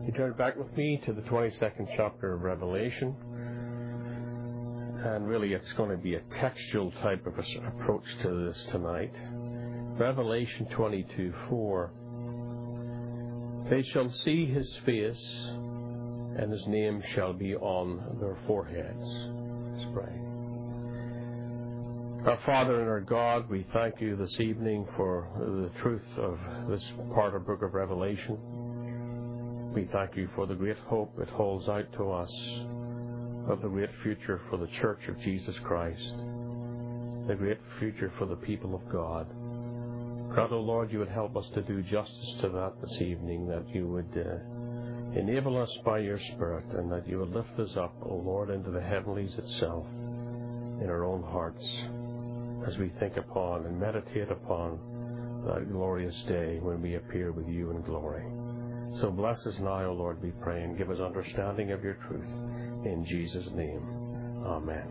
You turn back with me to the 22nd chapter of Revelation. And really it's going to be a textual type of approach to this tonight. Revelation 22:4. They shall see his face, and his name shall be on their foreheads. Let's pray. Our Father and our God, we thank you this evening for the truth of this part of the book of Revelation. We thank you for the great hope it holds out to us of the great future for the Church of Jesus Christ, the great future for the people of God. God, O Lord, you would help us to do justice to that this evening, that you would enable us by your Spirit, and that you would lift us up, O Lord, into the heavenlies itself, in our own hearts, as we think upon and meditate upon that glorious day when we appear with you in glory. So bless us now, O Lord, we pray, and give us understanding of your truth. In Jesus' name, amen.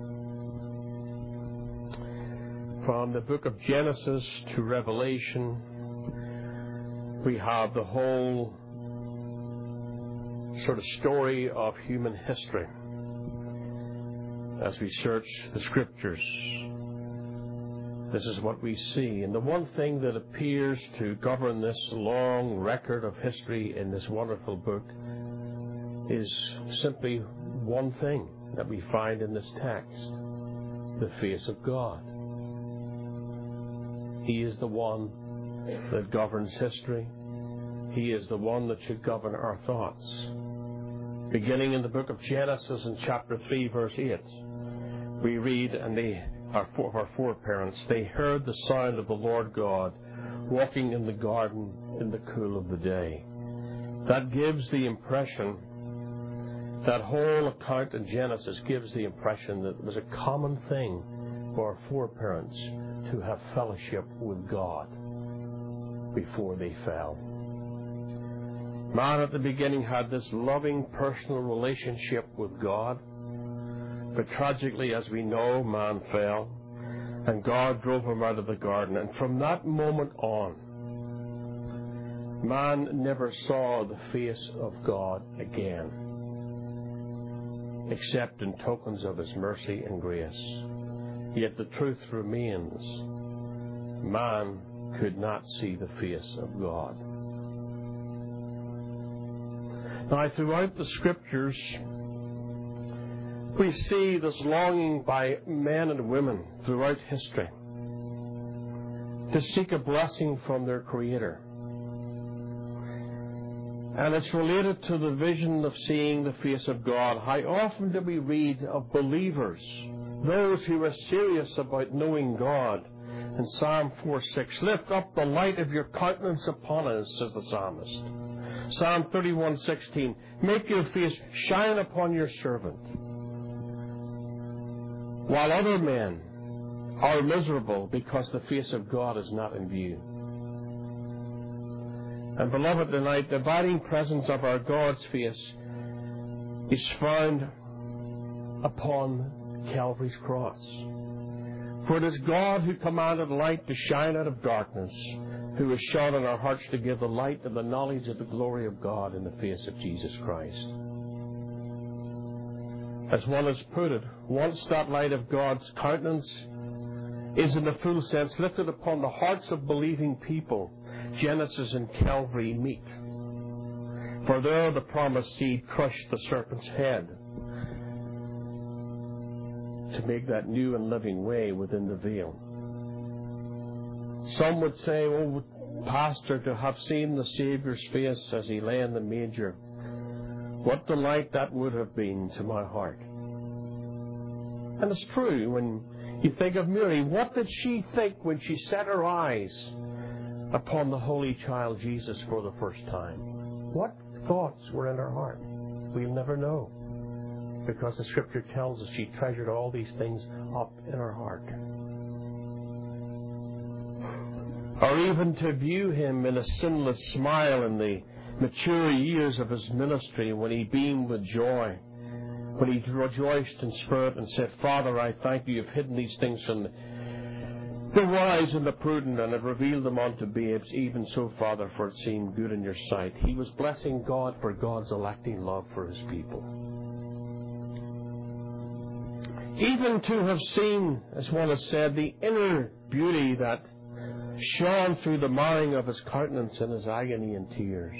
From the book of Genesis to Revelation, we have the whole sort of story of human history as we search the Scriptures. This is what we see. And the one thing that appears to govern this long record of history in this wonderful book is simply one thing that we find in this text: the face of God. He is the one that governs history. He is the one that should govern our thoughts. Beginning in the book of Genesis in chapter 3, verse 8, we read, and our foreparents, they heard the sound of the Lord God walking in the garden in the cool of the day. That gives the impression, that whole account in Genesis gives the impression that it was a common thing for our foreparents to have fellowship with God before they fell. Man at the beginning had this loving personal relationship with God, but tragically, as we know, man fell, and God drove him out of the garden. And from that moment on, man never saw the face of God again, except in tokens of his mercy and grace. Yet the truth remains, man could not see the face of God. Now, throughout the Scriptures, we see this longing by men and women throughout history to seek a blessing from their Creator. And it's related to the vision of seeing the face of God. How often do we read of believers, those who are serious about knowing God? In Psalm 4:6, lift up the light of your countenance upon us, says the psalmist. Psalm 31:16, make your face shine upon your servant. While other men are miserable because the face of God is not in view. And beloved, tonight, the abiding presence of our God's face is found upon Calvary's cross. For it is God who commanded light to shine out of darkness, who has shone in our hearts to give the light of the knowledge of the glory of God in the face of Jesus Christ. As one has put it, once that light of God's countenance is in the full sense lifted upon the hearts of believing people, Genesis and Calvary meet. For there the promised seed crushed the serpent's head to make that new and living way within the veil. Some would say, oh, Pastor, to have seen the Saviour's face as he lay in the manger, what delight that would have been to my heart. And it's true, when you think of Mary, what did she think when she set her eyes upon the Holy Child Jesus for the first time? What thoughts were in her heart? We'll never know, because the Scripture tells us she treasured all these things up in her heart. Or even to view him in a sinless smile in the mature years of his ministry, when he beamed with joy, when he rejoiced in spirit and said, Father, I thank you, you've hidden these things from the wise and the prudent, and have revealed them unto babes. Even so, Father, for it seemed good in your sight. He was blessing God for God's electing love for his people. Even to have seen, as one has said, the inner beauty that shone through the marring of his countenance in his agony and tears.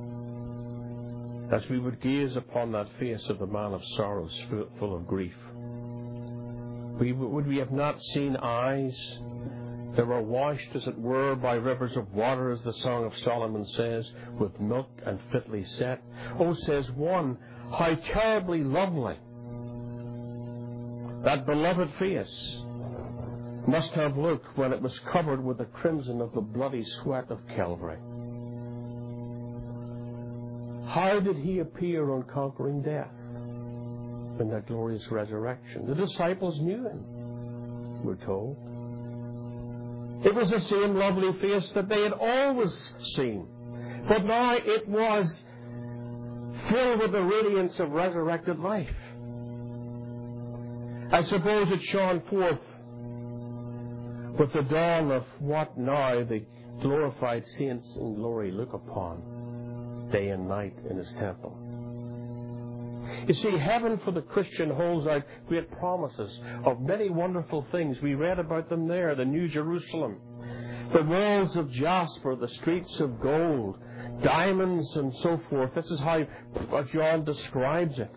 As we would gaze upon that face of the man of sorrows, full of grief. Would we have not seen eyes that were washed, as it were, by rivers of water, as the Song of Solomon says, with milk and fitly set? Oh, says one, how terribly lovely that beloved face must have looked when it was covered with the crimson of the bloody sweat of Calvary. How did he appear on conquering death in that glorious resurrection? The disciples knew him, we're told. It was the same lovely face that they had always seen, but now it was filled with the radiance of resurrected life. I suppose it shone forth with the dawn of what now the glorified saints in glory look upon day and night in his temple. You see, heaven for the Christian holds out great promises of many wonderful things. We read about them there, the New Jerusalem, the walls of jasper, the streets of gold, diamonds and so forth. This is how John describes it.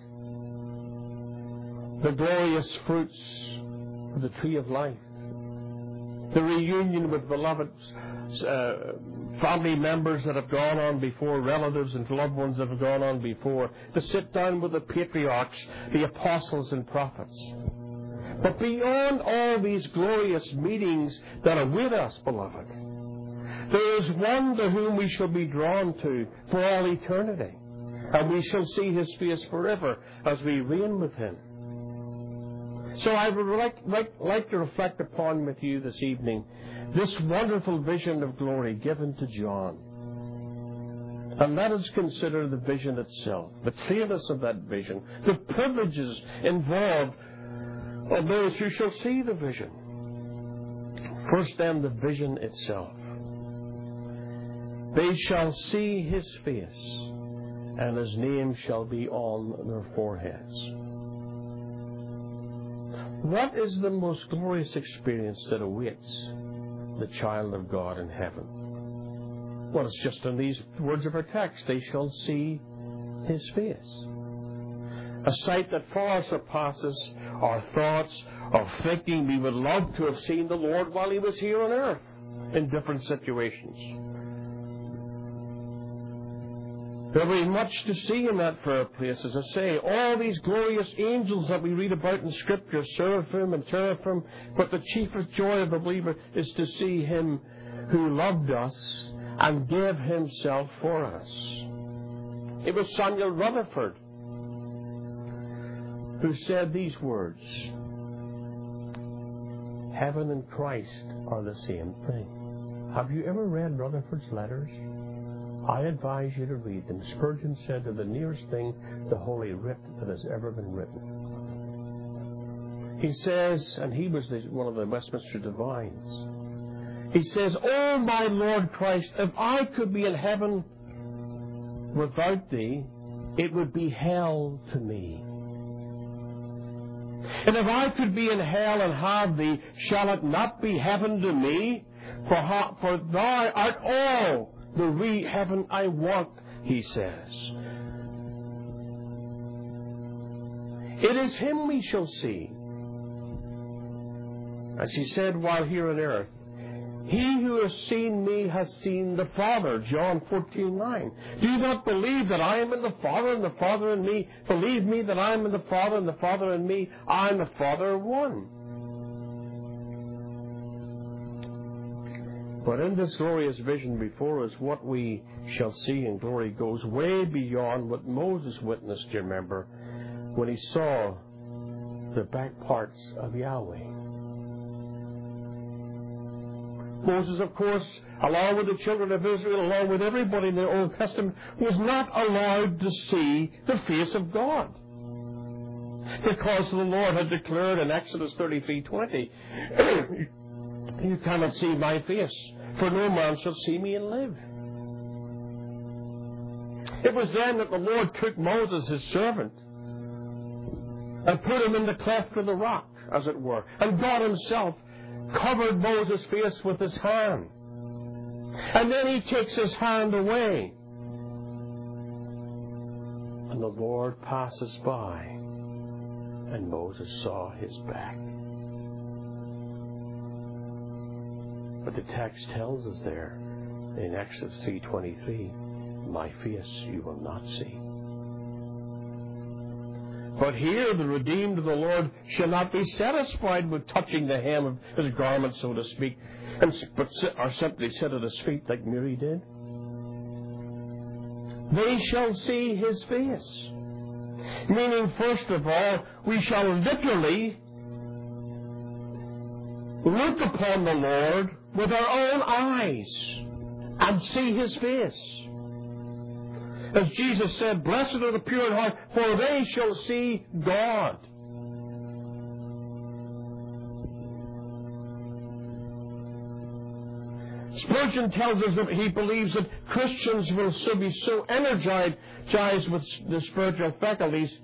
The glorious fruits of the tree of life. The reunion with beloved family members that have gone on before, relatives and loved ones that have gone on before. To sit down with the patriarchs, the apostles and prophets. But beyond all these glorious meetings that await us, beloved, there is one to whom we shall be drawn to for all eternity. And we shall see his face forever as we reign with him. So I would like to reflect upon with you this evening this wonderful vision of glory given to John. And let us consider the vision itself, the clearness of that vision, the privileges involved of those who shall see the vision. First then, the vision itself. They shall see his face, and his name shall be on their foreheads. What is the most glorious experience that awaits the child of God in heaven? Well, it's just in these words of our text. They shall see his face. A sight that far surpasses our thoughts, our thinking. We would love to have seen the Lord while he was here on earth in different situations. There will be much to see in that fair place, as I say. All these glorious angels that we read about in Scripture, seraphim and teraphim, but the chiefest joy of the believer is to see him who loved us and gave himself for us. It was Samuel Rutherford who said these words, "Heaven and Christ are the same thing." Have you ever read Rutherford's letters? I advise you to read them. Spurgeon said they're the nearest thing to Holy Writ that has ever been written. He says, and he was one of the Westminster Divines, he says, "Oh, my Lord Christ, if I could be in heaven without thee, it would be hell to me. And if I could be in hell and have thee, shall it not be heaven to me? For thou art all the wee heaven I want," he says. It is him we shall see. As he said while here on earth, "He who has seen me has seen the Father," John 14:9. Do you not believe that I am in the Father and the Father in me? Believe me that I am in the Father and the Father in me. I and the Father are one. But in this glorious vision before us, what we shall see in glory goes way beyond what Moses witnessed, you remember, when he saw the back parts of Yahweh. Moses, of course, along with the children of Israel, along with everybody in the Old Testament, was not allowed to see the face of God. Because the Lord had declared in Exodus 33:20, You cannot see my face, for no man shall see me and live. It was then that the Lord took Moses, his servant, and put him in the cleft of the rock, as it were. And God himself covered Moses' face with his hand. And then he takes his hand away. And the Lord passes by, and Moses saw his back. But the text tells us there in Exodus 3:23, my face you will not see. But here the redeemed of the Lord shall not be satisfied with touching the hem of his garment, so to speak, or simply sit at his feet like Mary did. They shall see his face. Meaning, first of all, we shall literally look upon the Lord with our own eyes and see his face. As Jesus said, blessed are the pure in heart, for they shall see God. Spurgeon tells us that he believes that Christians will be so energized with the spiritual faculties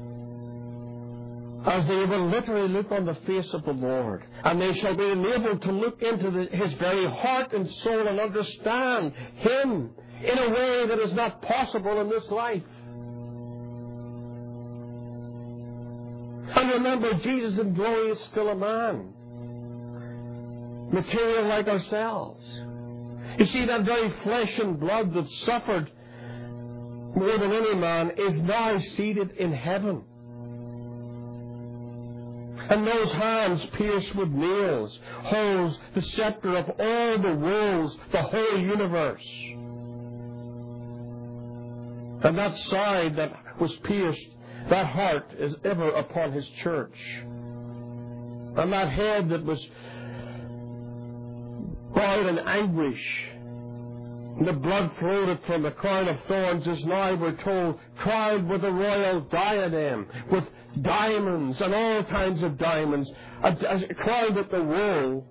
as they will literally look on the face of the Lord, and they shall be enabled to look into his very heart and soul and understand him in a way that is not possible in this life. And remember, Jesus in glory is still a man, material like ourselves. You see, that very flesh and blood that suffered more than any man is now seated in heaven. And those hands pierced with nails holds the scepter of all the worlds, the whole universe. And that side that was pierced, that heart is ever upon his church. And that head that was bowed in anguish, and the blood flowed from the crown of thorns, is now, we're told, crowned with a royal diadem, with diamonds and all kinds of diamonds, a crown that the world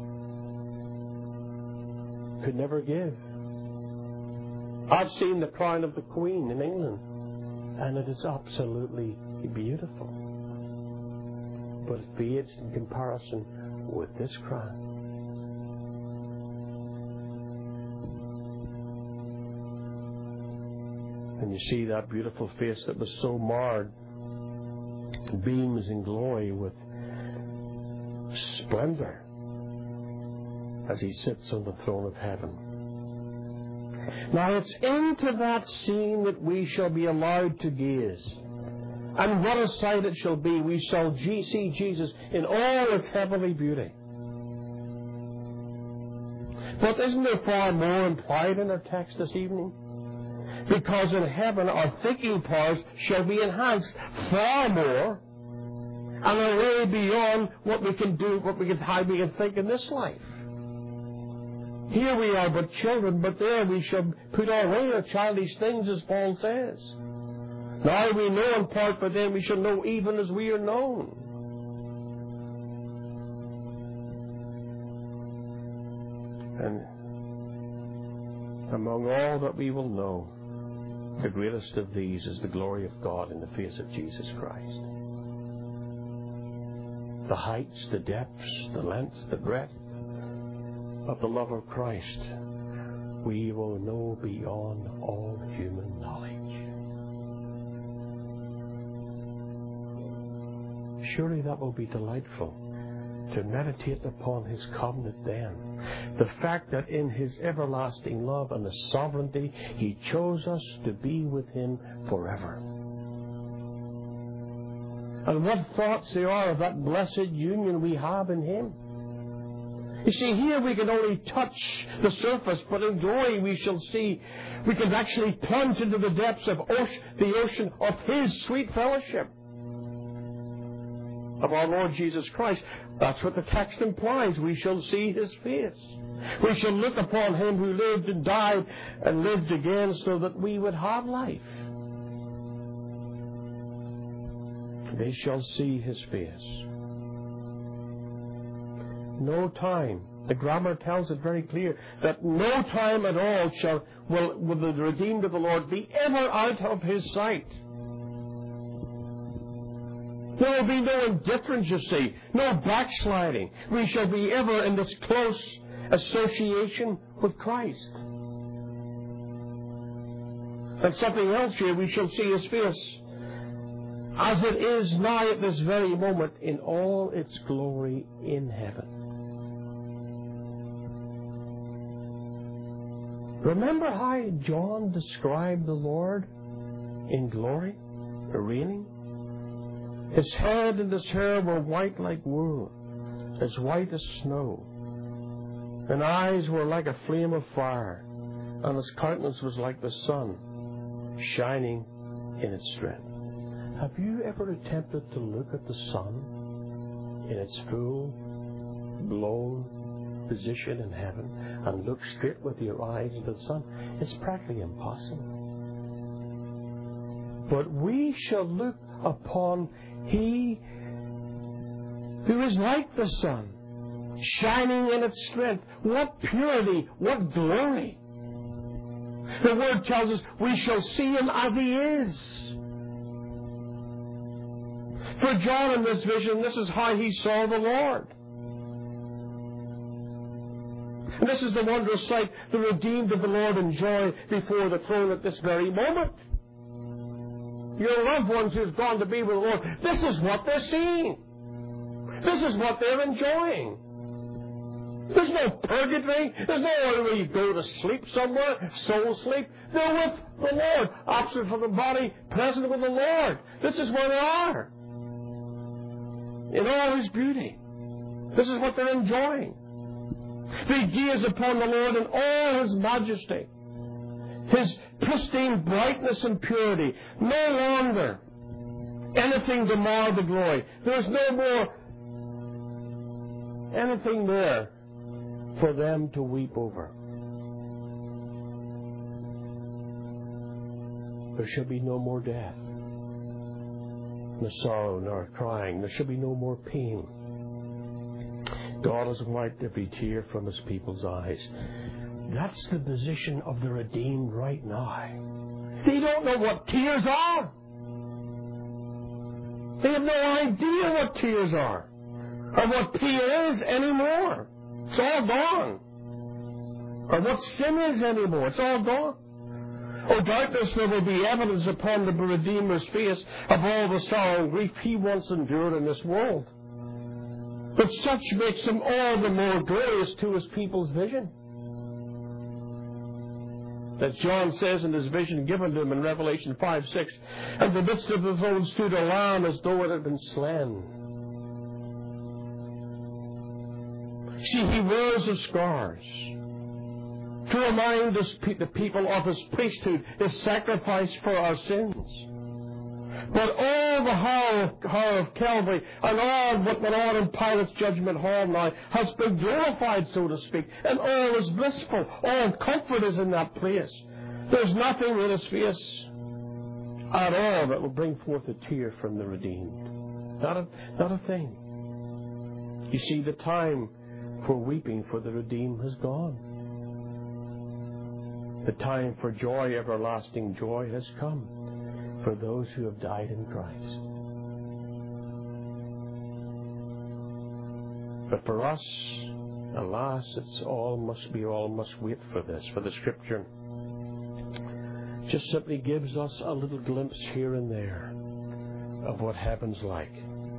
could never give. I've seen the crown of the Queen in England, and it is absolutely beautiful. But it fades in comparison with this crown. And you see that beautiful face that was so marred, beams in glory with splendor as he sits on the throne of heaven. Now it's into that scene that we shall be allowed to gaze. And what a sight it shall be. We shall see Jesus in all his heavenly beauty. But isn't there far more implied in our text this evening? Because in heaven our thinking powers shall be enhanced far more and are way beyond what we can do, how we can think in this life. Here we are but children, but there we shall put away our childish things, as Paul says. Now we know in part, but then we shall know even as we are known. And among all that we will know, the greatest of these is the glory of God in the face of Jesus Christ. The heights, the depths, the lengths, the breadth of the love of Christ, we will know beyond all human knowledge. Surely that will be delightful, to meditate upon his covenant then. The fact that in his everlasting love and the sovereignty, he chose us to be with him forever. And what thoughts there are of that blessed union we have in him. You see, here we can only touch the surface, but in glory we shall see, we can actually plunge into the depths of the ocean of his sweet fellowship. Of our Lord Jesus Christ. That's what the text implies. We shall see his face. We shall look upon him who lived and died and lived again so that we would have life. They shall see his face. no time. The grammar tells it very clear that no time at all will the redeemed of the Lord be ever out of His sight. There will be no indifference, you see, no backsliding. We shall be ever in this close association with Christ. And something else here, we shall see His face as it is now at this very moment in all its glory in heaven. Remember how John described the Lord in glory, reigning? His head and His hair were white like wool, as white as snow. And eyes were like a flame of fire, and His countenance was like the sun, shining in its strength. Have you ever attempted to look at the sun in its full, blown position in heaven and look straight with your eyes into the sun? It's practically impossible. But we shall look upon He who is like the sun, shining in its strength. What purity, what glory. The Word tells us we shall see Him as He is. For John in this vision, this is how he saw the Lord. And this is the wondrous sight the redeemed of the Lord enjoy before the throne at this very moment. Your loved ones who've gone to be with the Lord, this is what they're seeing. This is what they're enjoying. There's no purgatory. There's no where you go to sleep somewhere, soul sleep. They're with the Lord, absent from the body, present with the Lord. This is where they are. In all His beauty. This is what they're enjoying. They gaze upon the Lord in all His majesty, His pristine brightness and purity. No longer anything to mar the glory. There's no more anything there for them to weep over. There shall be no more death, nor sorrow, nor crying. There shall be no more pain. God has wiped every tear from His people's eyes. That's the position of the redeemed right now. They don't know what tears are. They have no idea what tears are, or what pain is anymore. It's all gone. Or what sin is anymore. It's all gone. Oh, doubtless there will be evidence upon the Redeemer's face of all the sorrow and grief He once endured in this world. But such makes Him all the more glorious to His people's vision. As John says in his vision given to him in Revelation 5:6, "In the midst of the throne stood a lamb as though it had been slain." See, He wears the scars to remind the people of His priesthood, His sacrifice for our sins. But all the horror of Calvary and all what went on in Pilate's judgment hall now has been glorified, so to speak, and all is blissful. All comfort is in that place. There's nothing in His face at all that will bring forth a tear from the redeemed. Not a thing. You see, the time for weeping for the redeemed has gone. The time for joy, everlasting joy, has come for those who have died in Christ. But for us, alas, all must wait for this. For the Scripture just simply gives us a little glimpse here and there of what heaven's like.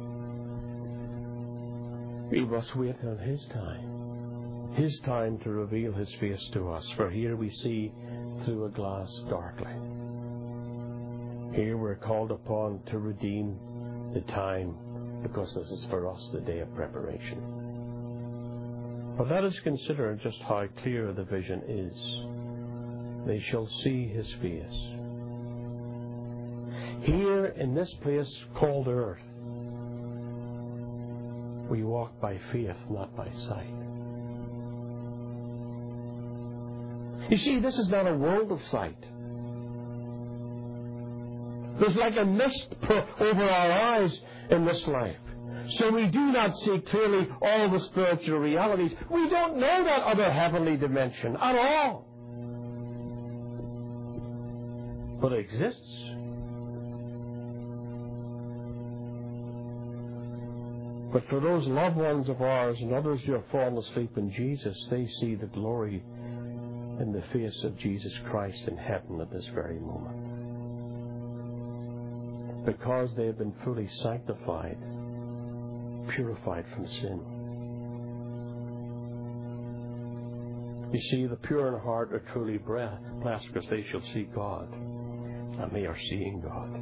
We must wait on His time to reveal His face to us. For here we see through a glass darkly. Here we're called upon to redeem the time, because this is for us the day of preparation. But let us consider just how clear the vision is. They shall see His face. Here in this place called earth, we walk by faith, not by sight. You see, this is not a world of sight. There's like a mist over our eyes in this life, So we do not see clearly all the spiritual realities. We don't know that other heavenly dimension at all. But it exists. But for those loved ones of ours and others who have fallen asleep in Jesus, they see the glory in the face of Jesus Christ in heaven at this very moment. Because they have been fully sanctified, purified from sin. You see, the pure in heart are truly blessed because they shall see God, and they are seeing God.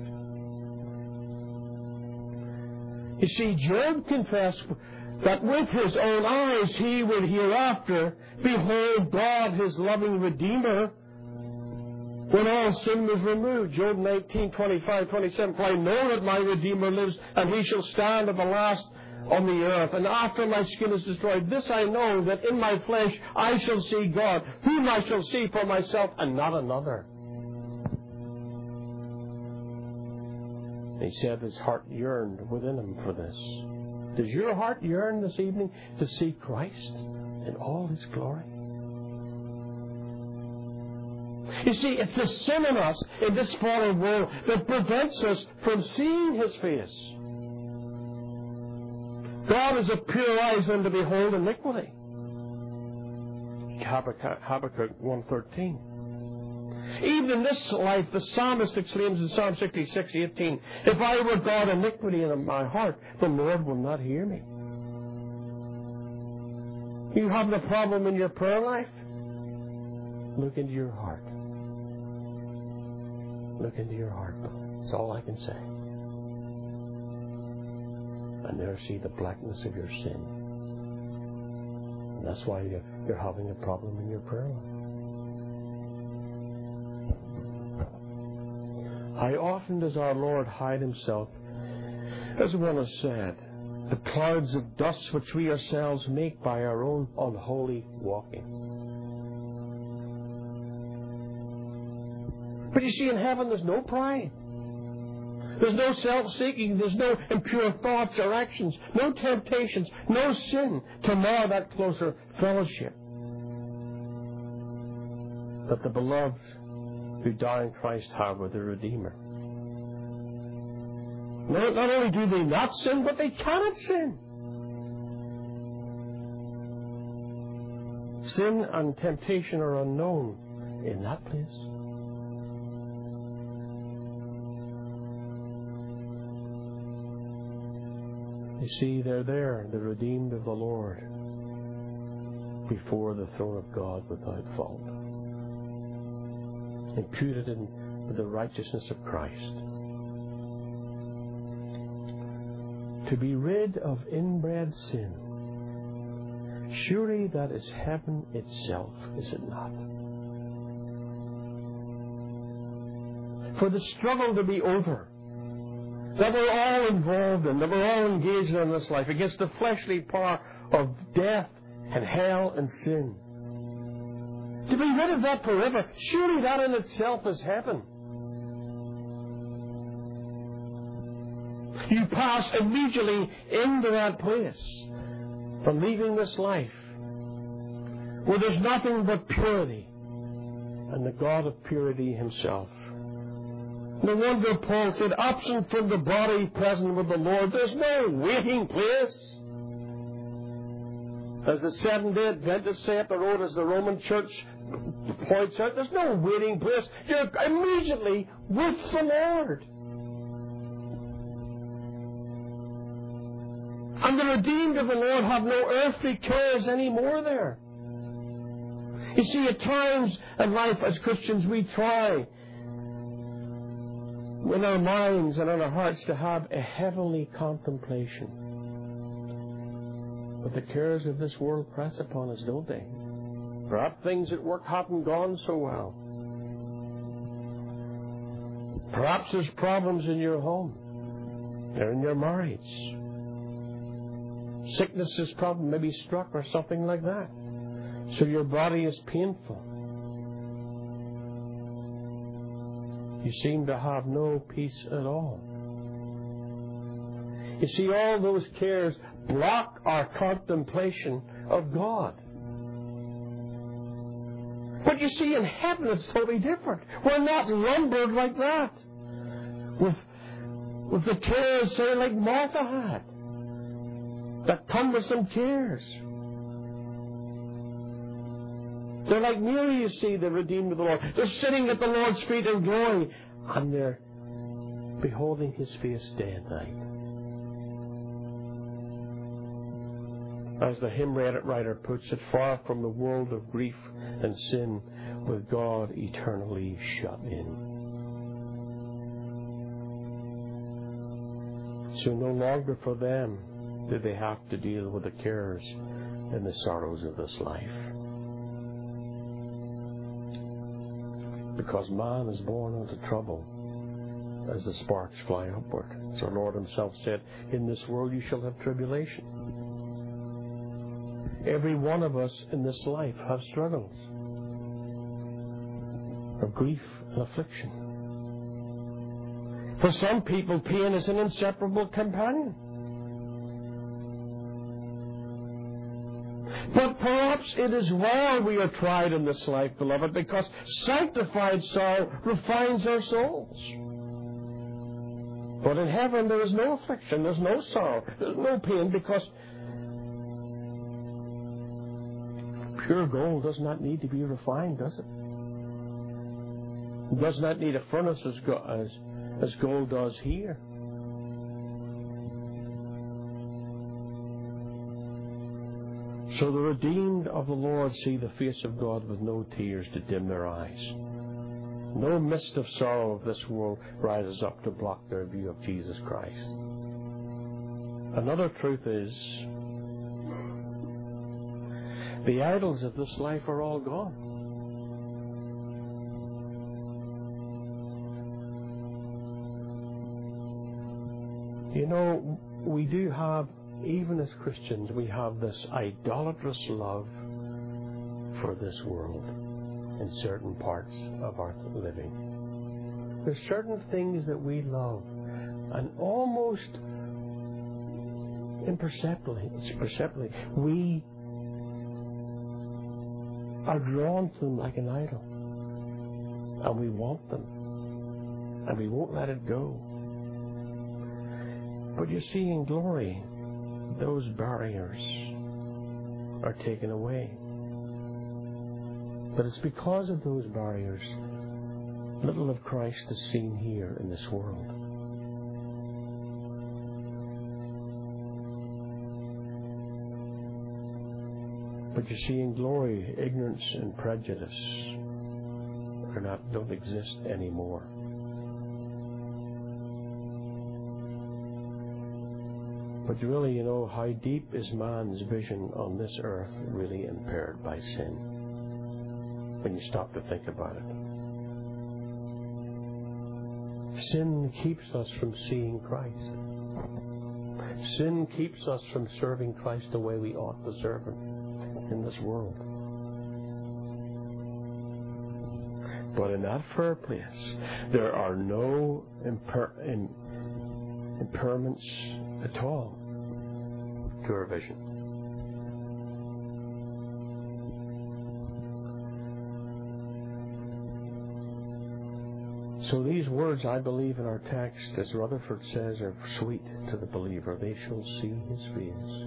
You see, Job confessed that with his own eyes he would hereafter behold God, his loving Redeemer, when all sin was removed. Job 19:25-27. For I know that my Redeemer lives, and he shall stand at the last on the earth. And after my skin is destroyed, this I know, that in my flesh I shall see God, whom I shall see for myself, and not another. He said his heart yearned within him for this. Does your heart yearn this evening to see Christ in all his glory? You see, it's the sin in us, in this fallen world, that prevents us from seeing his face. God is of pure eyes than to behold iniquity. Habakkuk 1:13. Even in this life, the psalmist exclaims in Psalm 66:18, if I regard iniquity in my heart, the Lord will not hear me. You having a problem in your prayer life? Look into your heart. Look into your heart. That's all I can say. And there see the blackness of your sin. And that's why you're having a problem in your prayer life. How often does our Lord hide himself, as one has said, the clouds of dust which we ourselves make by our own unholy walking? But you see, in heaven there's no pride. There's no self-seeking. There's no impure thoughts or actions. No temptations. No sin to mar that closer fellowship that the beloved who die in Christ have with the Redeemer. Not only do they not sin, but they cannot sin. Sin and temptation are unknown in that place. You see, they're there, the redeemed of the Lord, before the throne of God without fault, imputed in the righteousness of Christ. To be rid of inbred sin, surely that is heaven itself, is it not? For the struggle to be over, that we're all involved in, that we're all engaged in this life, against the fleshly power of death and hell and sin. To be rid of that forever, surely that in itself is heaven. You pass immediately into that place from leaving this life where there's nothing but purity and the God of purity himself. No wonder Paul said, absent from the body, present with the Lord. There's no waiting place. As the Seventh-day Adventists say up the road, as the Roman Church points out, there's no waiting place. You're immediately with the Lord. And the redeemed of the Lord have no earthly cares anymore there. You see, at times in life as Christians we try in our minds and in our hearts to have a heavenly contemplation. But the cares of this world press upon us, don't they? Perhaps things at work haven't gone so well. Perhaps there's problems in your home or in your marriage. Sickness has probably maybe struck or something like that. So your body is painful. You seem to have no peace at all. You see, all those cares block our contemplation of God. But you see, in heaven it's totally different. We're not lumbered like that, with the cares, say, like Martha had, that cumbersome cares. They're like Mary, you see, the redeemed of the Lord. They're sitting at the Lord's feet in glory, and they're beholding His face day and night. As the hymn writer puts it, far from the world of grief and sin, with God eternally shut in. So no longer for them do they have to deal with the cares and the sorrows of this life. Because man is born unto trouble as the sparks fly upward. So the Lord Himself said, in this world you shall have tribulation. Every one of us in this life have struggles of grief and affliction. For some people, pain is an inseparable companion. But perhaps it is why we are tried in this life, beloved, because sanctified sorrow refines our souls. But in heaven there is no affliction, there's no sorrow, there's no pain, because pure gold does not need to be refined, does it? It does not need a furnace as gold does here. So the redeemed of the Lord see the face of God with no tears to dim their eyes. No mist of sorrow of this world rises up to block their view of Jesus Christ. Another truth is, the idols of this life are all gone. You know, we do have, even as Christians, we have this idolatrous love for this world in certain parts of our living. There's certain things that we love, and almost imperceptibly, we are drawn to them like an idol, and we want them, and we won't let it go. But you see, in glory, those barriers are taken away. But it's because of those barriers little of Christ is seen here in this world. But you see, in glory, ignorance and prejudice don't exist anymore. But really, you know, how deep is man's vision on this earth really impaired by sin? When you stop to think about it. Sin keeps us from seeing Christ. Sin keeps us from serving Christ the way we ought to serve Him in this world. But in that fair place, there are no impairments at all to our vision. So these words, I believe, in our text, as Rutherford says, are sweet to the believer. They shall see His face.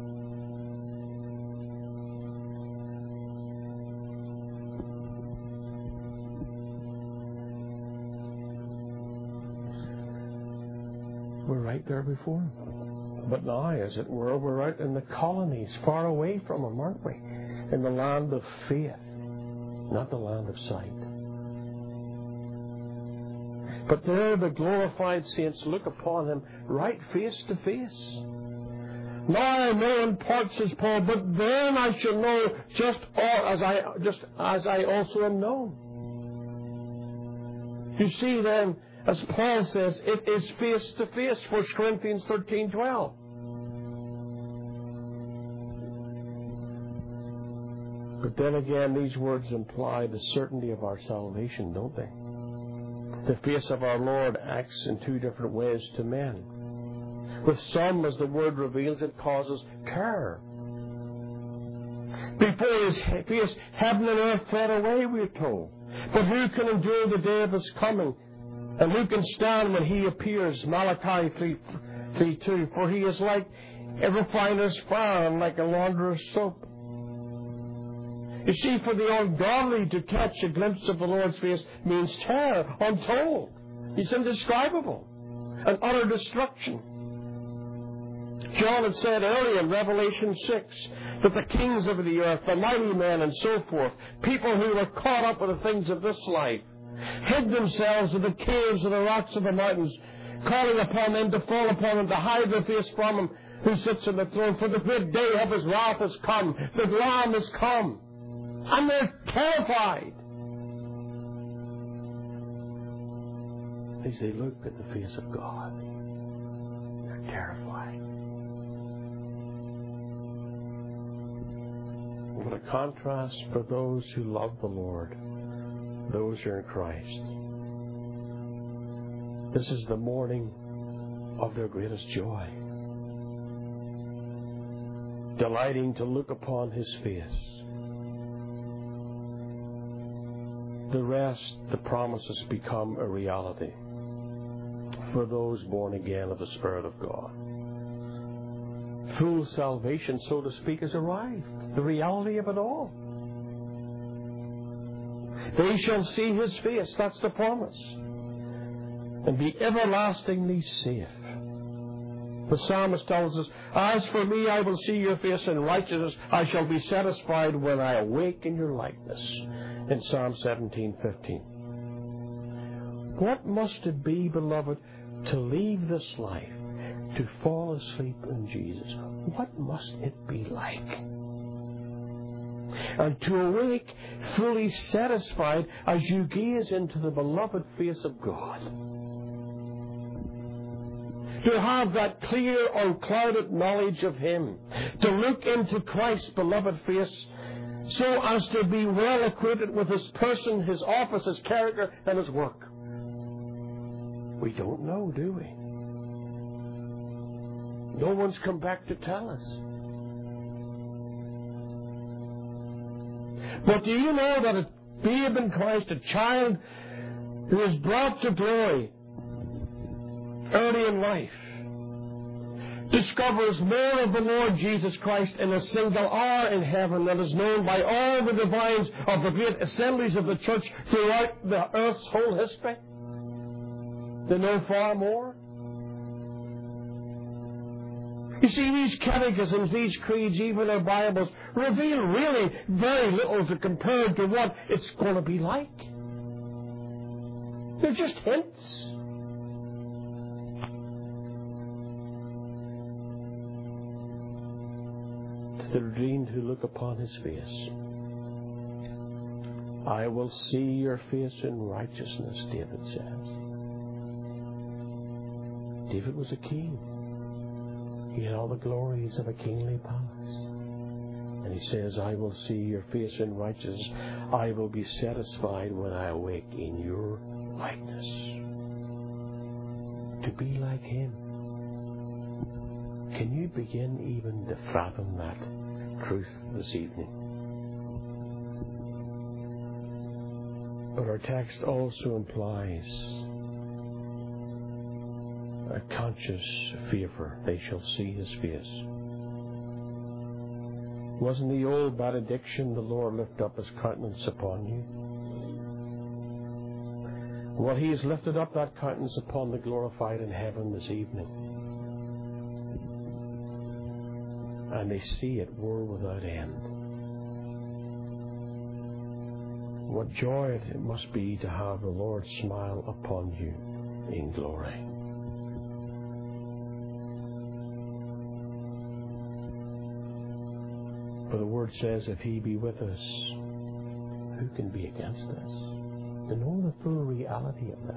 We're right there before Him. But now, as it were, we're out in the colonies, far away from Him, aren't we? In the land of faith, not the land of sight. But there the glorified saints look upon Him right face to face. Now I know in part, says Paul, but then I shall know just as I also am known. You see then, as Paul says, it is face to face, 1 Corinthians 13:12. But then again, these words imply the certainty of our salvation, don't they? The face of our Lord acts in two different ways to men. With some, as the word reveals, it causes terror. Before his face, heaven and earth fled away, we're told. But who can endure the day of his coming? And who can stand when he appears? Malachi 3:2. For he is like a refiner's fire and like a launderer's soap. You see, for the ungodly to catch a glimpse of the Lord's face means terror, untold. It's indescribable. And utter destruction. John had said earlier in Revelation 6 that the kings of the earth, the mighty men and so forth, people who were caught up with the things of this life, hid themselves in the caves of the rocks of the mountains, calling upon them to fall upon him, to hide their face from him who sits on the throne. For the great day of his wrath has come. The Lamb has come. And they're terrified as they look at the face of God. They're terrified. What a contrast for those who love the Lord, those who are in Christ. This is the morning of their greatest joy, delighting to look upon His face. The rest, the promises, become a reality for those born again of the Spirit of God. Full salvation, so to speak, has arrived. The reality of it all. They shall see His face, that's the promise, and be everlastingly safe. The psalmist tells us, as for me, I will see your face in righteousness. I shall be satisfied when I awake in your likeness. In Psalm 17:15. What must it be, beloved, to leave this life, to fall asleep in Jesus? What must it be like? And to awake fully satisfied as you gaze into the beloved face of God. To have that clear, unclouded knowledge of Him. To look into Christ's beloved face so as to be well acquainted with His person, His office, His character, and His work. We don't know, do we? No one's come back to tell us. But do you know that a babe in Christ, a child who is brought to glory early in life, discovers more of the Lord Jesus Christ in a single hour in heaven than is known by all the divines of the great assemblies of the church throughout the earth's whole history? They know far more. You see, these catechisms, these creeds, even our Bibles, reveal really very little to compare to what it's going to be like. They're just hints. To the redeemed who look upon His face, I will see your face in righteousness, David says. David was a king. He had all the glories of a kingly palace. And he says, I will see your face in righteousness. I will be satisfied when I awake in your likeness. To be like Him. Can you begin even to fathom that truth this evening? But our text also implies a conscious favor. They shall see His face. Wasn't the old benediction, the Lord lift up His countenance upon you? Well, He has lifted up that countenance upon the glorified in heaven this evening. And they see it world without end. What joy it must be to have the Lord smile upon you in glory. For the Word says, if He be with us, who can be against us? To know the full reality of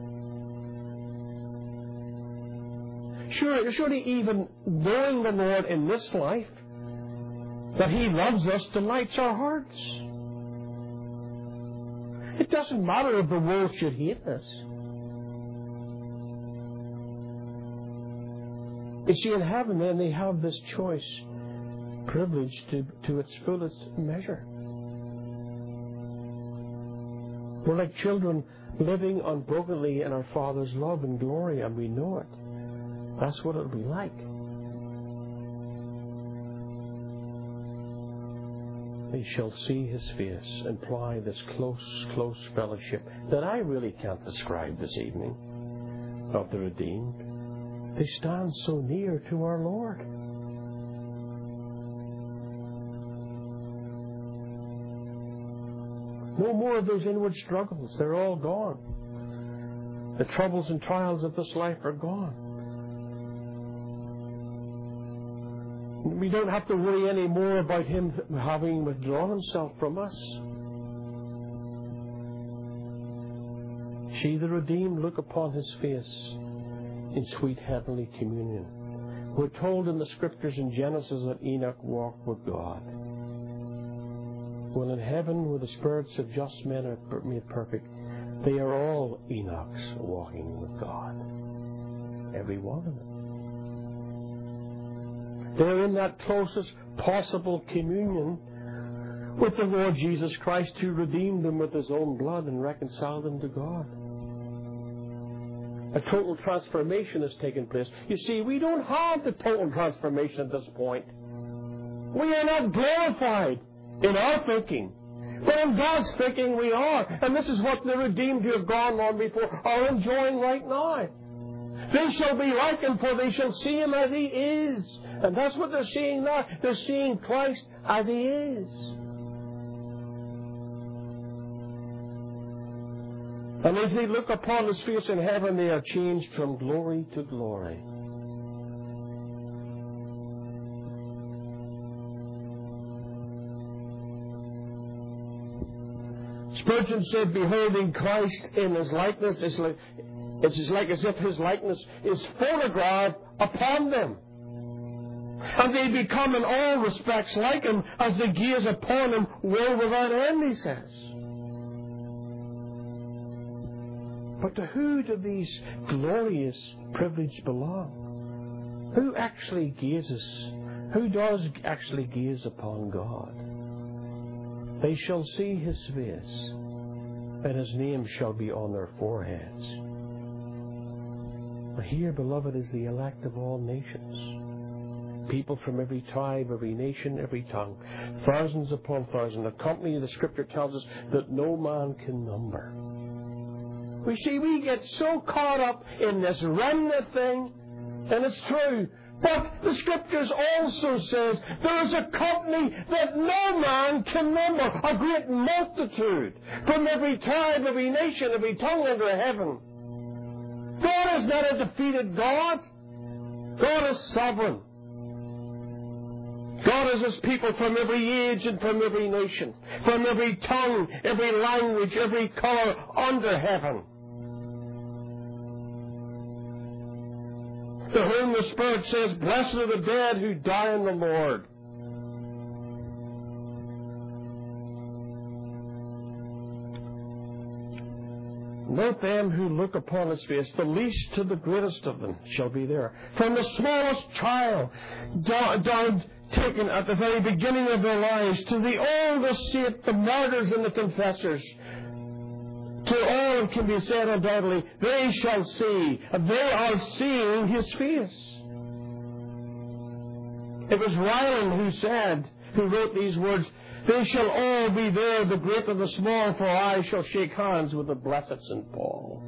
that. Surely even knowing the Lord in this life, that He loves us, delights our hearts. It doesn't matter if the world should hate us. You see, in heaven then they have this choice, privilege to its fullest measure. We're like children living unbrokenly in our Father's love and glory, and we know it. That's what it'll be like. They shall see His face, imply this close fellowship that I really can't describe this evening of the redeemed. They stand so near to our Lord. No more of those inward struggles. They're all gone. The troubles and trials of this life are gone. We don't have to worry any more about Him having withdrawn Himself from us. See, the redeemed look upon His face in sweet heavenly communion. We're told in the Scriptures in Genesis that Enoch walked with God. Well, in heaven, where the spirits of just men are made perfect, they are all Enochs walking with God. Every one of them. They're in that closest possible communion with the Lord Jesus Christ, who redeemed them with His own blood and reconciled them to God. A total transformation has taken place. You see, we don't have the total transformation at this point. We are not glorified in our thinking. But in God's thinking we are. And this is what the redeemed who have gone on before are enjoying right now. They shall be like Him, for they shall see Him as He is. And that's what they're seeing now. They're seeing Christ as He is. And as they look upon His face in heaven, they are changed from glory to glory. Spurgeon said, beholding Christ in His likeness, it's like as if His likeness is photographed upon them. And they become in all respects like Him as they gaze upon Him will without end, he says. But to who do these glorious privileges belong? Who actually gazes? Who does actually gaze upon God? They shall see His face, and His name shall be on their foreheads. Here, beloved, is the elect of all nations. People from every tribe, every nation, every tongue. Thousands upon thousands. A company, the Scripture tells us, that no man can number. We see, we get so caught up in this remnant thing, and it's true. But the Scriptures also says there is a company that no man can number, a great multitude from every tribe, every nation, every tongue under heaven. God is not a defeated God. God is sovereign. God is His people from every age and from every nation, from every tongue, every language, every color under heaven. To whom the Spirit says, blessed are the dead who die in the Lord. Note them who look upon His face, the least to the greatest of them shall be there. From the smallest child down taken at the very beginning of their lives, to the oldest saint, the martyrs and the confessors, to all it can be said undoubtedly, they shall see, they are seeing His face. It was Ryland who wrote these words, they shall all be there, the great and the small, for I shall shake hands with the blessed St. Paul.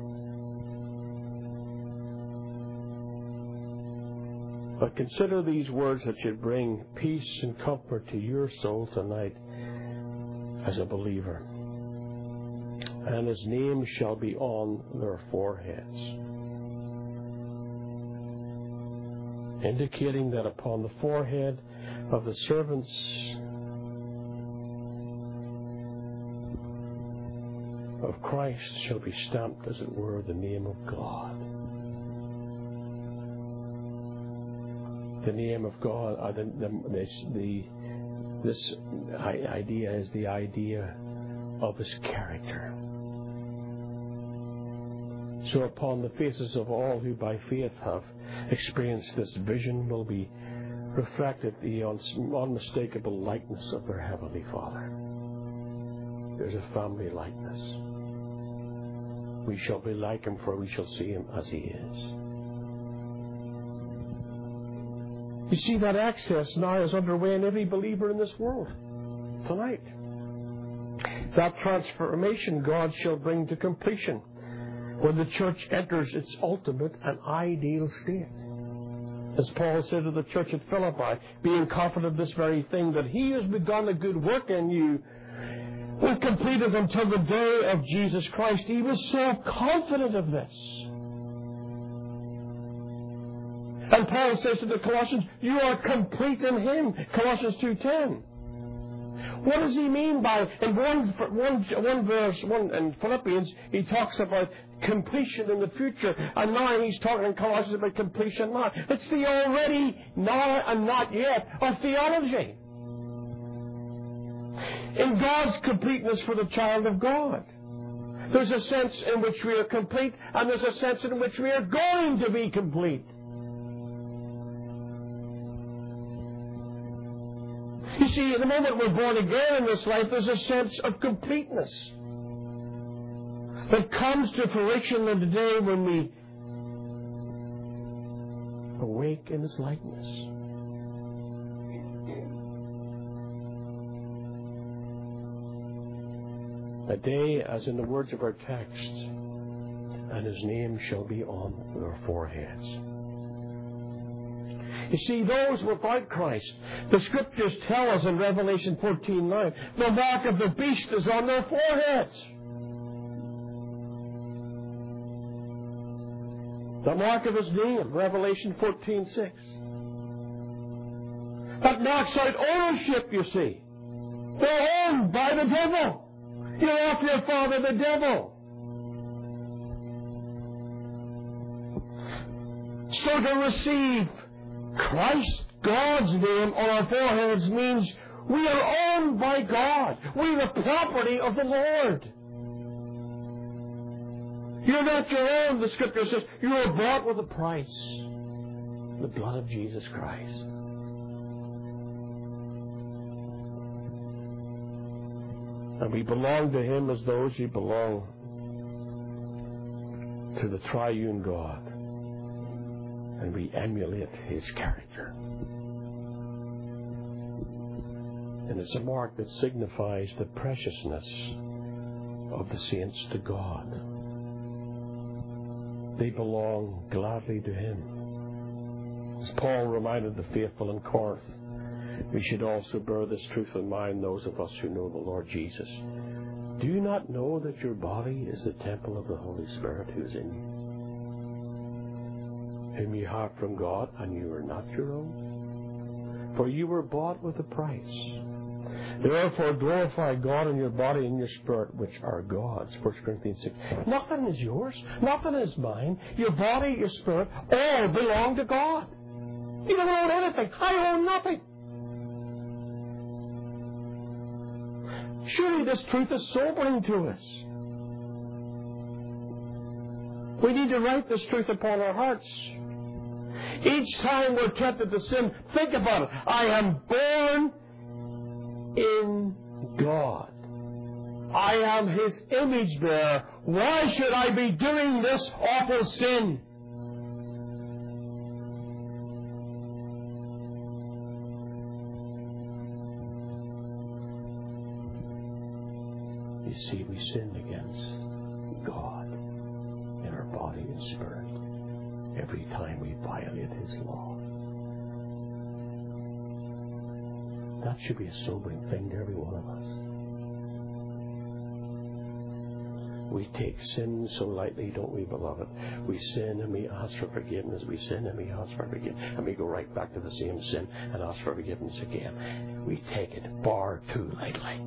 But consider these words that should bring peace and comfort to your soul tonight as a believer. And His name shall be on their foreheads. Indicating that upon the forehead of the servants of Christ shall be stamped, as it were, the name of God. The name of God, this idea is the idea of His character. So upon the faces of all who by faith have experienced this vision will be reflected the unmistakable likeness of their Heavenly Father. There's a family likeness. We shall be like Him, for we shall see Him as He is. You see, that access now is underway in every believer in this world tonight. That transformation God shall bring to completion when the church enters its ultimate and ideal state. As Paul said to the church at Philippi, being confident of this very thing, that He has begun a good work in you, will complete it until the day of Jesus Christ. He was so confident of this. And Paul says to the Colossians, you are complete in Him. Colossians 2:10. What does he mean by, in one verse in Philippians, he talks about completion in the future, and now he's talking in Colossians about completion now. It's the already, now, and not yet of theology. In God's completeness for the child of God, there's a sense in which we are complete, and there's a sense in which we are going to be complete. You see, the moment we're born again in this life, there's a sense of completeness that comes to fruition in the day when we awake in His likeness. A day, as in the words of our text, and His name shall be on their foreheads. You see, those without Christ, the Scriptures tell us in Revelation 14:9, the mark of the beast is on their foreheads. The mark of His name, Revelation 14:6. That marks out ownership, you see. They're owned by the devil. You're after your father, the devil. So to receive Christ, God's name, on our foreheads means we are owned by God. We're the property of the Lord. You're not your own, the Scripture says. You are bought with a price. The blood of Jesus Christ. And we belong to Him as those who belong to the triune God. And we emulate His character. And it's a mark that signifies the preciousness of the saints to God. They belong gladly to Him. As Paul reminded the faithful in Corinth, we should also bear this truth in mind, those of us who know the Lord Jesus. Do you not know that your body is the temple of the Holy Spirit who is in you, whom you have from God, and you are not your own? For you were bought with a price. Therefore glorify God in your body and your spirit, which are God's. 1 Corinthians 6. Nothing is yours. Nothing is mine. Your body, your spirit, all belong to God. You don't own anything. I own nothing. Surely this truth is sobering to us. We need to write this truth upon our hearts. Each time we're tempted to sin, think about it. I am born in God. I am His image bearer. Why should I be doing this awful sin? You see, we sinned against God in our body and spirit every time we violate His law. That should be a sobering thing to every one of us. We take sin so lightly, don't we, beloved? We sin and we ask for forgiveness. We sin and we ask for forgiveness. And we go right back to the same sin and ask for forgiveness again. We take it far too lightly.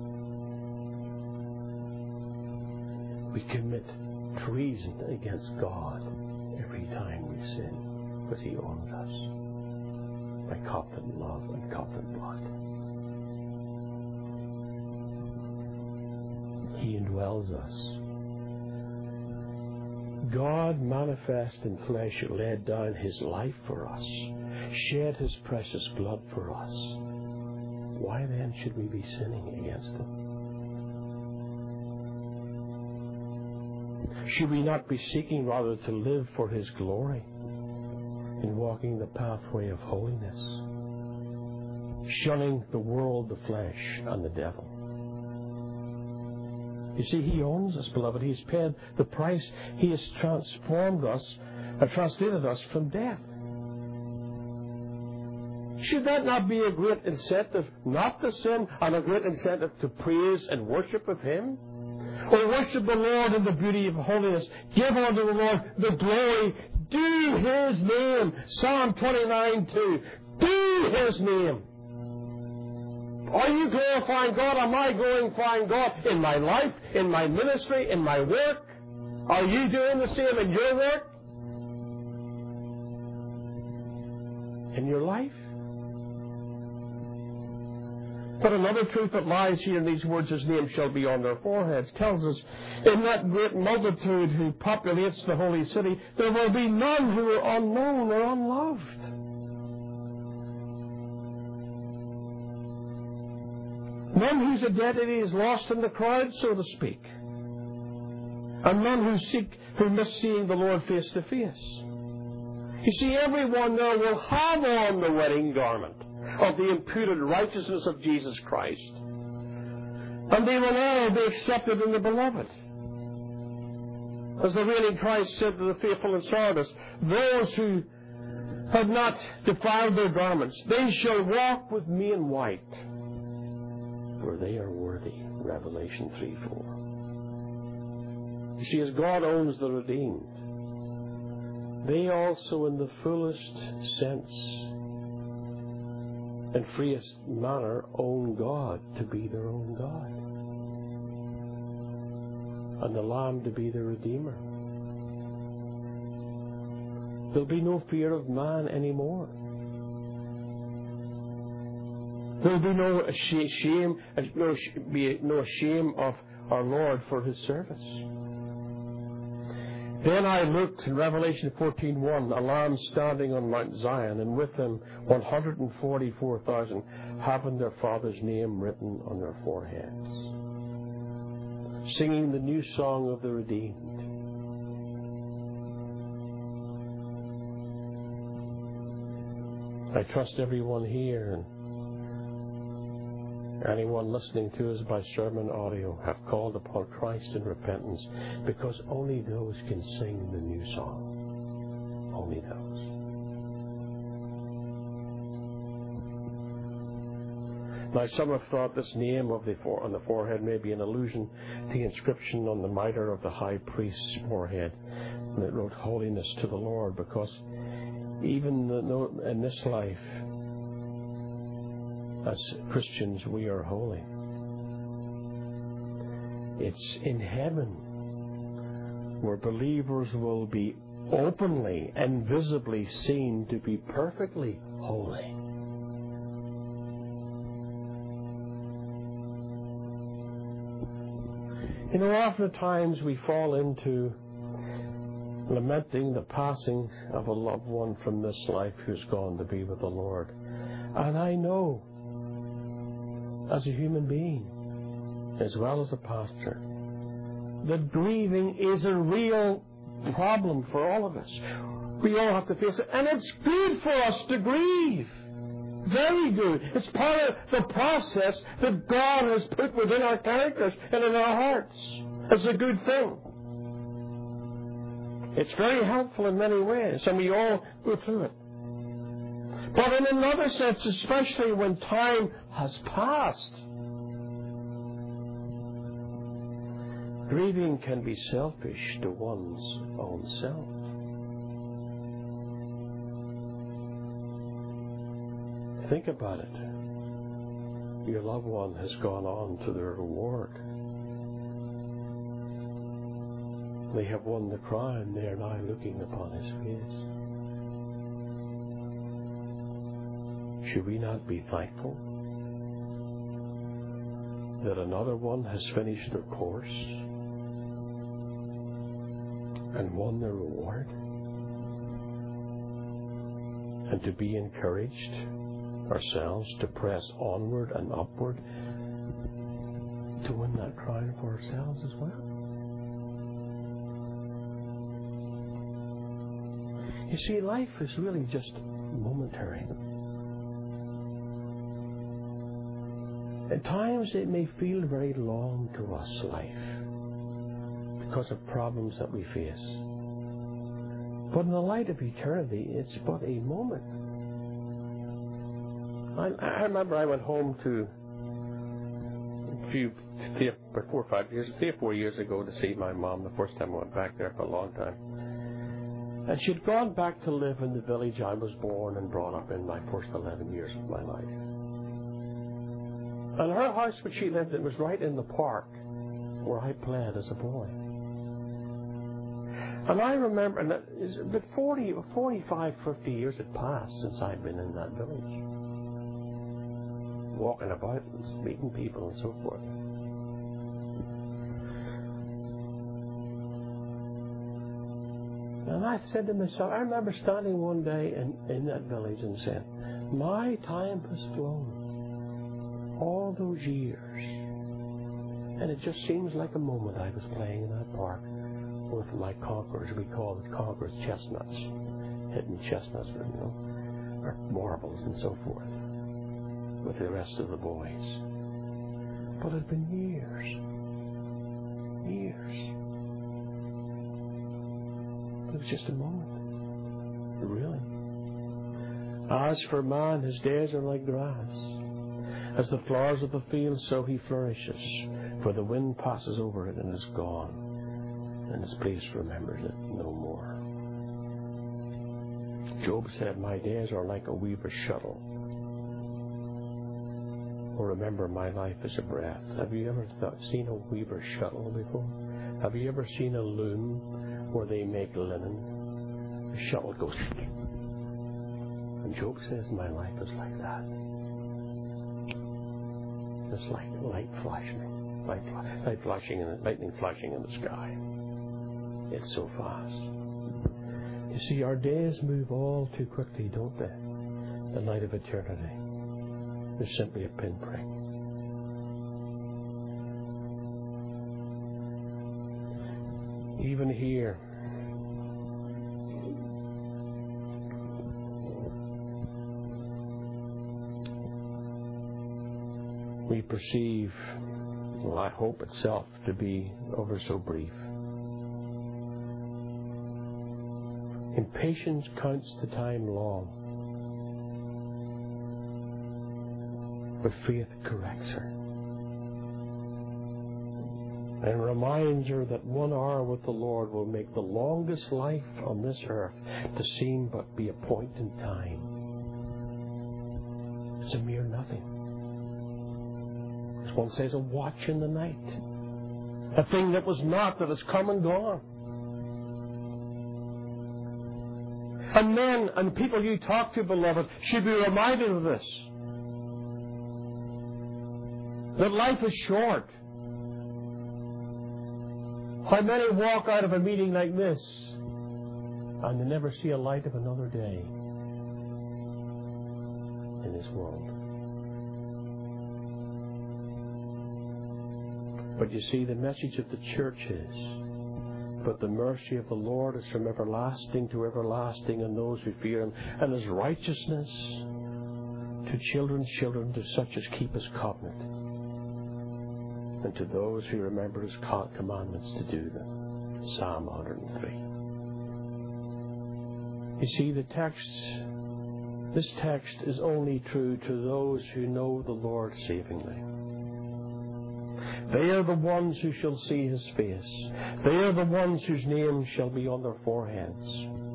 We commit treason against God every time we sin, because He owns us by covenant love and covenant blood. He indwells us. God manifest in flesh laid down His life for us, shed His precious blood for us. Why then should we be sinning against Him? Should we not be seeking rather to live for His glory in walking the pathway of holiness, shunning the world, the flesh, and the devil? You see, He owns us, beloved. He's paid the price. He has transformed us, translated us from death. Should that not be a great incentive not to sin and a great incentive to praise and worship of Him? Or worship the Lord in the beauty of holiness. Give unto the Lord the glory. Do His name. Psalm 29:2. Do His name. Are you glorifying God? Am I glorifying God in my life, in my ministry, in my work? Are you doing the same in your work? In your life? But another truth that lies here in these words, His name shall be on their foreheads, tells us in that great multitude who populates the holy city, there will be none who are unknown or unloved. None whose identity is lost in the crowd, so to speak. And none who miss seeing the Lord face to face. You see, everyone there will have on the wedding garment of the imputed righteousness of Jesus Christ. And they will all be accepted in the Beloved. As the reigning Christ said to the faithful in Sardis, those who have not defiled their garments, they shall walk with me in white, for they are worthy. Revelation 3:4. You see, as God owns the redeemed, they also in the fullest sense and freest manner own God to be their own God, and the Lamb to be their Redeemer. There'll be no fear of man anymore. There'll be no shame of our Lord for His service. Then I looked in Revelation 14:1, a Lamb standing on Mount Zion, and with Him 144,000, having their Father's name written on their foreheads, singing the new song of the redeemed. I trust everyone here and anyone listening to us by sermon audio have called upon Christ in repentance, because only those can sing the new song. Only those. Now, some have thought this name on the forehead may be an allusion to the inscription on the mitre of the high priest's forehead, and it wrote holiness to the Lord, because even in this life, as Christians, we are holy. It's in heaven where believers will be openly and visibly seen to be perfectly holy. You know, oftentimes we fall into lamenting the passing of a loved one from this life who's gone to be with the Lord. And I know, as a human being, as well as a pastor, that grieving is a real problem for all of us. We all have to face it. And it's good for us to grieve. Very good. It's part of the process that God has put within our characters and in our hearts. It's a good thing. It's very helpful in many ways, and we all go through it. But in another sense, especially when time has passed, grieving can be selfish to one's own self. Think about it. Your loved one has gone on to their reward. They have won the crown. They are now looking upon His face. Should we not be thankful that another one has finished their course and won the reward. And to be encouraged ourselves to press onward and upward to win that crown for ourselves as well. You see, life is really just momentary. At times it may feel very long to us, life, because of problems that we face. But in the light of eternity, it's but a moment. I remember I went home to three or 4 years ago to see my mom, the first time I went back there for a long time. And she'd gone back to live in the village I was born and brought up in my first 11 years of my life. And her house, which she lived in, was right in the park where I played as a boy. And I remember, and that 45, 50 years had passed since I'd been in that village, walking about and meeting people and so forth. And I said to myself, I remember standing one day in that village and saying, my time has flown. All those years. And it just seems like a moment I was playing in that park with my conquerors. We call it conquerors chestnuts. Hidden chestnuts, or marbles and so forth, with the rest of the boys. But it had been years. It was just a moment. Really. As for man, his days are like grass. As the flowers of the field, so he flourishes. For the wind passes over it and is gone, and its place remembers it no more. Job said, my days are like a weaver's shuttle. Or remember, my life is a breath. Have you ever seen a weaver's shuttle before? Have you ever seen a loom where they make linen? The shuttle goes. And Job says, my life is like that. It's like lightning flashing in the sky. It's so fast. You see, our days move all too quickly, don't they? The light of eternity is simply a pinprick. Even here, we perceive, well, I hope itself to be ever so brief. Impatience counts the time long, but faith corrects her and reminds her that 1 hour with the Lord will make the longest life on this earth to seem but be a point in time. It's a mere nothing. One says, a watch in the night. A thing that was not, that has come and gone. And men and people you talk to, beloved, should be reminded of this. That life is short. How many walk out of a meeting like this and they never see a light of another day in this world? But you see, the message of the church is, but the mercy of the Lord is from everlasting to everlasting on those who fear Him, and His righteousness to children's children, to such as keep His covenant, and to those who remember His commandments to do them. Psalm 103. You see, this text is only true to those who know the Lord savingly. They are the ones who shall see His face. They are the ones whose names shall be on their foreheads.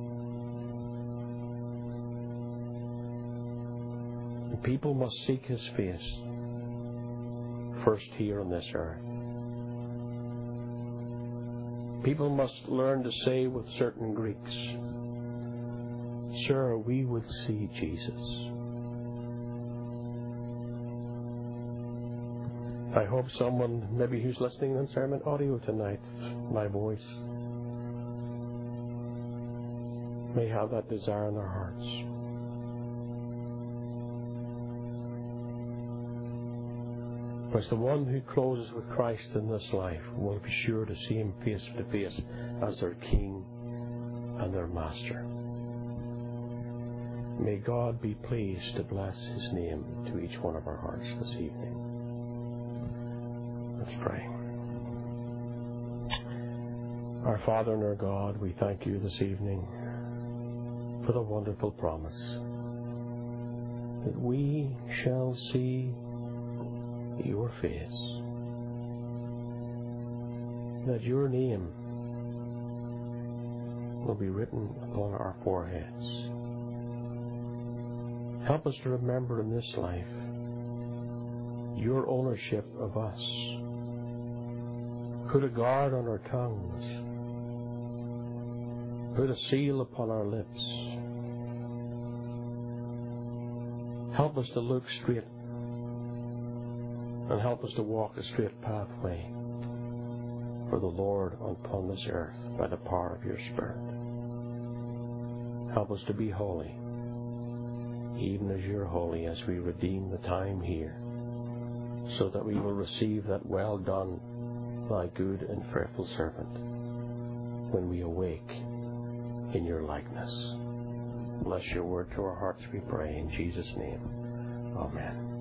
And people must seek His face first here on this earth. People must learn to say with certain Greeks, Sir, we would see Jesus. I hope someone, maybe who's listening on sermon audio tonight, my voice, may have that desire in their hearts. Because the one who closes with Christ in this life will be sure to see Him face to face as their King and their Master. May God be pleased to bless His name to each one of our hearts this evening. Let's pray. Our Father and our God, we thank You this evening for the wonderful promise that we shall see Your face, that Your name will be written upon our foreheads. Help us to remember in this life Your ownership of us. Put a guard on our tongues. Put a seal upon our lips. Help us to look straight, and help us to walk a straight pathway for the Lord upon this earth by the power of Your Spirit. Help us to be holy, even as You're holy, as we redeem the time here, so that we will receive that well done, Thy good and faithful servant, when we awake in Your likeness. Bless Your word to our hearts, we pray, in Jesus' name. Amen.